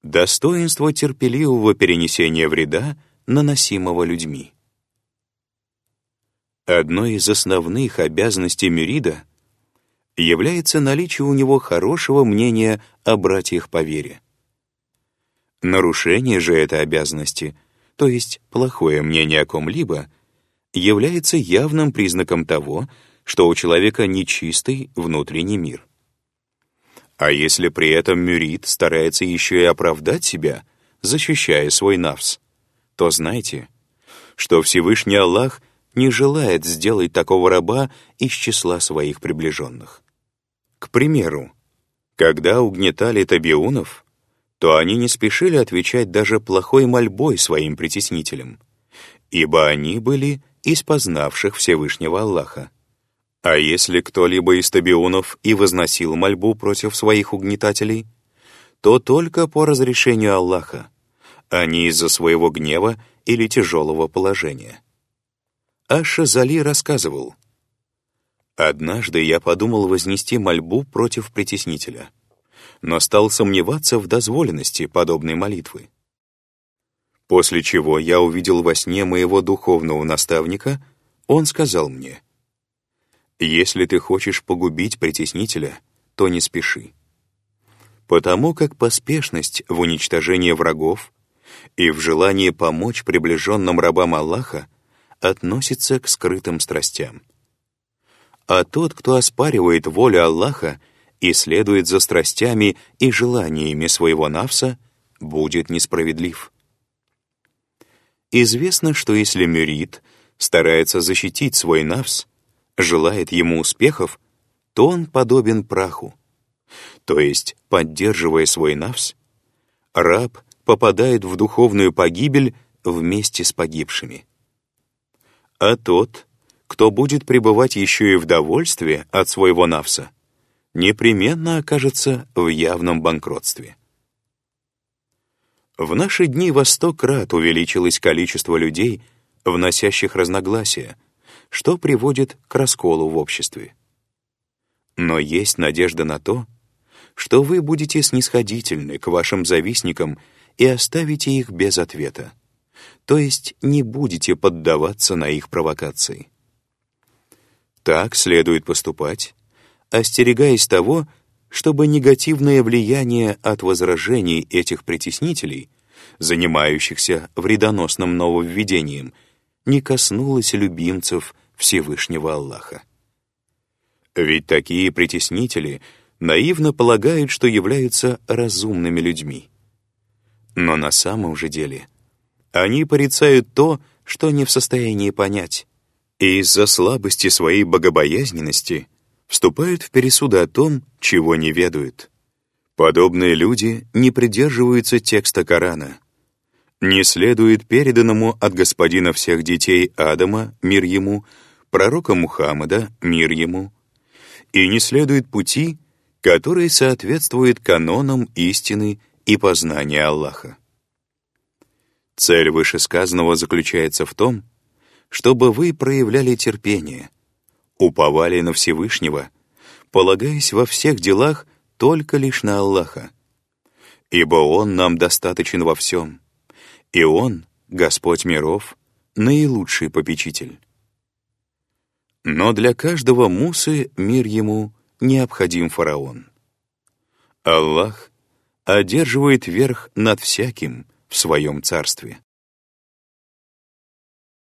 Достоинство терпеливого перенесения вреда, наносимого людьми. Одной из основных обязанностей мюрида является наличие у него хорошего мнения о братьях по вере. Нарушение же этой обязанности, то есть плохое мнение о ком-либо, является явным признаком того, что у человека нечистый внутренний мир. А если при этом мюрид старается еще и оправдать себя, защищая свой нафс, то знайте, что Всевышний Аллах не желает сделать такого раба из числа своих приближенных. К примеру, когда угнетали табиунов, то они не спешили отвечать даже плохой мольбой своим притеснителям, ибо они были из познавших Всевышнего Аллаха. А если кто-либо из табиунов и возносил мольбу против своих угнетателей, то только по разрешению Аллаха, а не из-за своего гнева или тяжелого положения. Аш-Шазали рассказывал: «Однажды я подумал вознести мольбу против притеснителя, но стал сомневаться в дозволенности подобной молитвы. После чего я увидел во сне моего духовного наставника, он сказал мне: «Если ты хочешь погубить притеснителя, то не спеши. Потому как поспешность в уничтожении врагов и в желании помочь приближенным рабам Аллаха относится к скрытым страстям. А тот, кто оспаривает волю Аллаха и следует за страстями и желаниями своего нафса, будет несправедлив». Известно, что если мюрид старается защитить свой нафс, желает ему успехов, то он подобен праху. То есть, поддерживая свой нафс, раб попадает в духовную погибель вместе с погибшими. А тот, кто будет пребывать еще и в довольстве от своего нафса, непременно окажется в явном банкротстве. В наши дни во 100 крат увеличилось количество людей, вносящих разногласия, что приводит к расколу в обществе. Но есть надежда на то, что вы будете снисходительны к вашим завистникам и оставите их без ответа, то есть не будете поддаваться на их провокации. Так следует поступать, остерегаясь того, чтобы негативное влияние от возражений этих притеснителей, занимающихся вредоносным нововведением, не коснулось любимцев Всевышнего Аллаха. Ведь такие притеснители наивно полагают, что являются разумными людьми. Но на самом же деле они порицают то, что не в состоянии понять, и из-за слабости своей богобоязненности вступают в пересуды о том, чего не ведают. Подобные люди не придерживаются текста Корана, не следуют переданному от Господина всех детей Адама, мир ему, пророка Мухаммада, мир ему, и не следуют пути, которые соответствуют канонам истины и познания Аллаха. Цель вышесказанного заключается в том, чтобы вы проявляли терпение, уповали на Всевышнего, полагаясь во всех делах только лишь на Аллаха, ибо Он нам достаточен во всем, и Он, Господь миров, наилучший попечитель. Но для каждого Мусы, мир ему, необходим фараон. Аллах одерживает верх над всяким в своем царстве.